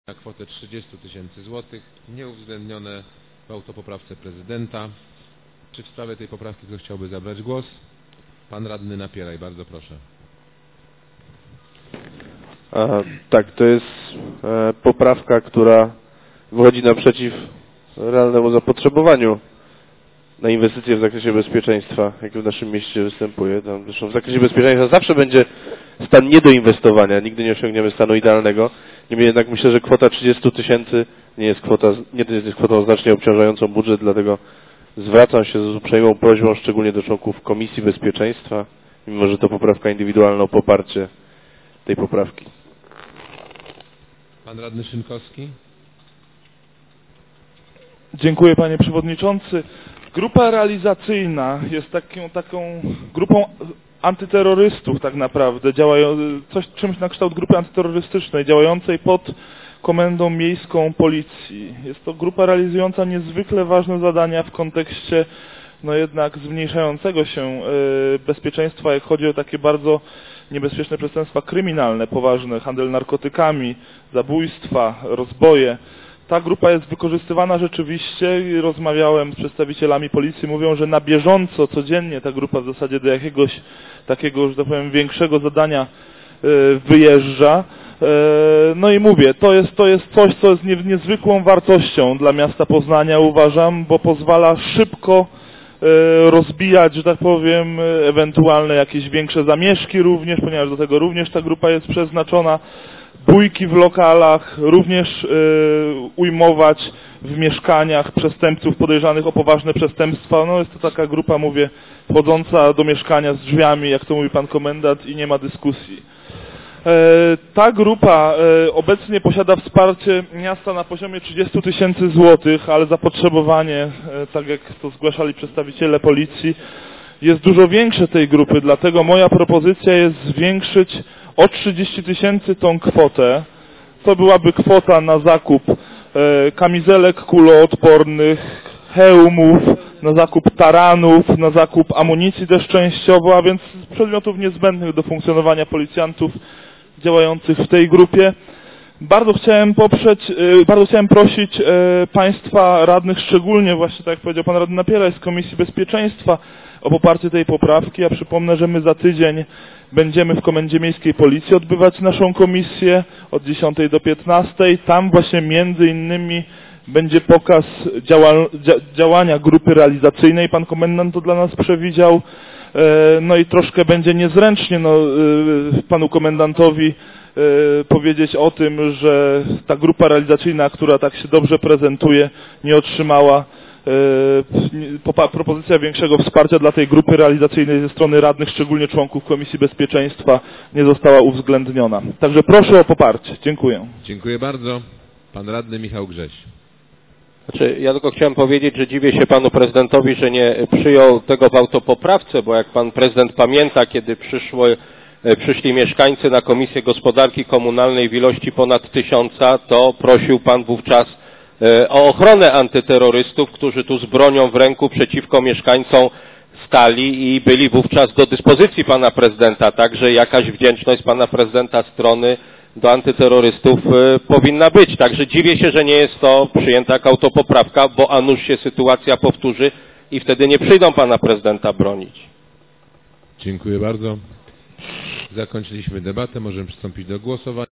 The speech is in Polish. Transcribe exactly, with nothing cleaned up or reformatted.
na kwotę trzydzieści tysięcy złotych, nieuwzględnione w autopoprawce prezydenta. Czy w sprawie tej poprawki ktoś chciałby zabrać głos? Pan radny Napieraj, bardzo proszę. A, tak, to jest e, poprawka, która wychodzi naprzeciw realnemu zapotrzebowaniu na inwestycje w zakresie bezpieczeństwa, jakie w naszym mieście występuje. Tam, zresztą w zakresie bezpieczeństwa zawsze będzie stan nie do inwestowania, nigdy nie osiągniemy stanu idealnego. Niemniej jednak myślę, że kwota trzydzieści tysięcy nie jest kwota, nie jest kwotą znacznie obciążającą budżet, dlatego zwracam się z uprzejmą prośbą, szczególnie do członków Komisji Bezpieczeństwa, mimo że to poprawka indywidualna, o poparcie tej poprawki. Pan radny Szynkowski. Dziękuję, panie przewodniczący. Grupa realizacyjna jest taką, taką grupą antyterrorystów tak naprawdę, działają, coś czymś na kształt grupy antyterrorystycznej, działającej pod Komendą Miejską Policji. Jest to grupa realizująca niezwykle ważne zadania w kontekście no jednak zmniejszającego się y, bezpieczeństwa, jak chodzi o takie bardzo niebezpieczne przestępstwa kryminalne, poważne, handel narkotykami, zabójstwa, rozboje. Ta grupa jest wykorzystywana rzeczywiście i rozmawiałem z przedstawicielami policji, mówią, że na bieżąco, codziennie ta grupa w zasadzie do jakiegoś takiego, że tak powiem, większego zadania y, wyjeżdża. Y, no i mówię, to jest, to jest coś, co jest nie, niezwykłą wartością dla miasta Poznania, uważam, bo pozwala szybko y, rozbijać, że tak powiem, ewentualne jakieś większe zamieszki również, ponieważ do tego również ta grupa jest przeznaczona. Bójki w lokalach, również y, ujmować w mieszkaniach przestępców podejrzanych o poważne przestępstwa. No jest to taka grupa, mówię, wchodząca do mieszkania z drzwiami, jak to mówi pan komendant, i nie ma dyskusji. E, ta grupa e, obecnie posiada wsparcie miasta na poziomie trzydzieści tysięcy złotych, ale zapotrzebowanie, e, tak jak to zgłaszali przedstawiciele policji, jest dużo większe tej grupy, dlatego moja propozycja jest zwiększyć o trzydzieści tysięcy tą kwotę. To byłaby kwota na zakup e, kamizelek kuloodpornych, hełmów, na zakup taranów, na zakup amunicji też częściowo, a więc przedmiotów niezbędnych do funkcjonowania policjantów działających w tej grupie. Bardzo chciałem poprzeć, e, bardzo chciałem prosić e, państwa radnych, szczególnie właśnie tak jak powiedział pan radny Napieraj z Komisji Bezpieczeństwa, o poparcie tej poprawki. Ja przypomnę, że my za tydzień będziemy w Komendzie Miejskiej Policji odbywać naszą komisję od dziesiątej do piętnastej. Tam właśnie między innymi będzie pokaz działa, działania grupy realizacyjnej. Pan komendant to dla nas przewidział. No i troszkę będzie niezręcznie no, panu komendantowi powiedzieć o tym, że ta grupa realizacyjna, która tak się dobrze prezentuje, nie otrzymała propozycja większego wsparcia dla tej grupy realizacyjnej ze strony radnych, szczególnie członków Komisji Bezpieczeństwa, nie została uwzględniona. Także proszę o poparcie. Dziękuję. Dziękuję bardzo. Pan radny Michał Grześ. Znaczy, ja tylko chciałem powiedzieć, że dziwię się panu prezydentowi, że nie przyjął tego w autopoprawce, bo jak pan prezydent pamięta, kiedy przyszło, przyszli mieszkańcy na Komisję Gospodarki Komunalnej w ilości ponad tysiąca, to prosił pan wówczas o ochronę antyterrorystów, którzy tu z bronią w ręku przeciwko mieszkańcom stali i byli wówczas do dyspozycji pana prezydenta, także jakaś wdzięczność z pana prezydenta strony do antyterrorystów powinna być. Także dziwię się, że nie jest to przyjęta jako autopoprawka, bo a nuż się sytuacja powtórzy i wtedy nie przyjdą pana prezydenta bronić. Dziękuję bardzo. Zakończyliśmy debatę, możemy przystąpić do głosowania.